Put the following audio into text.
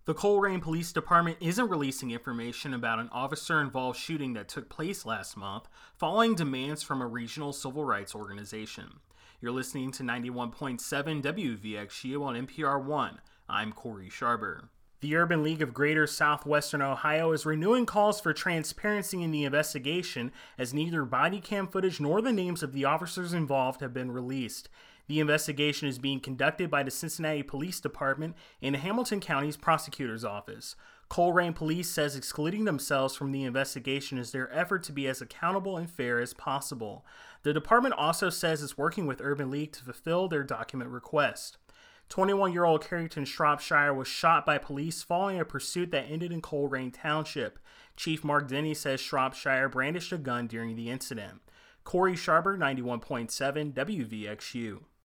The Coleraine Police Department isn't releasing information about an officer-involved shooting that took place last month following demands from a regional civil rights organization. You're listening to 91.7 WVXU on NPR One. I'm Corey Sharber. The Urban League of Greater Southwestern Ohio is renewing calls for transparency in the investigation as neither body cam footage nor the names of the officers involved have been released. The investigation is being conducted by the Cincinnati Police Department and Hamilton County's Prosecutor's Office. Coleraine Police says excluding themselves from the investigation is their effort to be as accountable and fair as possible. The department also says it's working with Urban League to fulfill their document request. 21-year-old Carrington Shropshire was shot by police following a pursuit that ended in Coleraine Township. Chief Mark Denny says Shropshire brandished a gun during the incident. Corey Sharber, 91.7 WVXU.